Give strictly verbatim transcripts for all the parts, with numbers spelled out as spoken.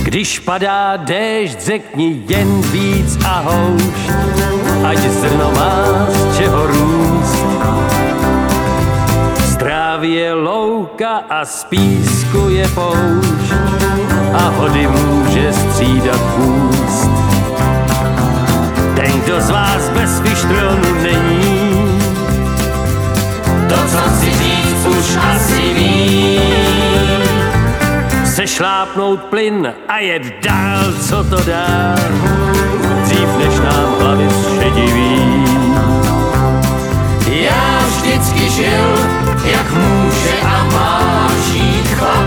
Když padá déšť, řekni jen víc a houšť, ať zrno má z čeho růst. Z trávy je louka a z písku je poušť a hody může střídat půst. Ten, kdo z vás bez fištronu není, to, co chci říct, už asi ví. Sešlápnout plyn a jet dál, co to dá, dřív než nám hlavy zšediví. Já vždycky žil, jak může a má žít chlap.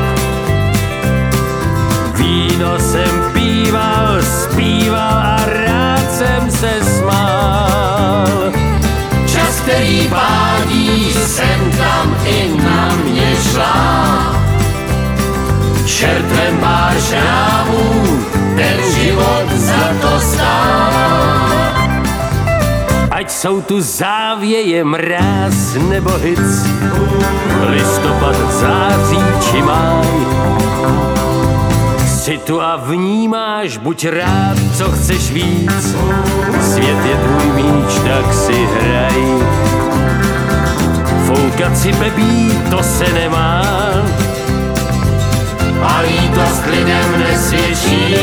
Víno jsem píval, zpíval a rád jsem se smál. Čas, který pádí, sem tam i na mě šláp. Čertvem pár šrámů, ten život za to stál. Ať jsou tu závěje, mráz nebo hic, listopad, září či máj. Si tu a vnímáš, buď rád, co chceš víc. Svět je tvůj míč, tak si hraj. Foukat si bebí, to se nemá. A lítost lidem nesvědčí.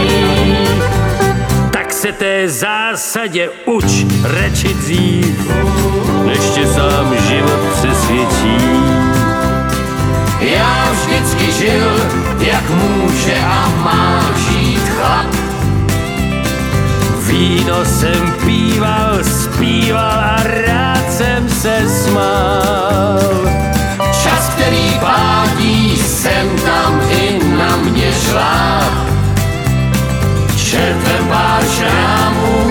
Tak se té zásadě uč radši dřív, než tě sám život přesvědčí. Já vždycky žil, jak může a má žít chlap. Víno jsem píval, zpíval a rád jsem se smál. Čas, který pádí, sem tam i na mě šláp. Čertvem pár šrámů,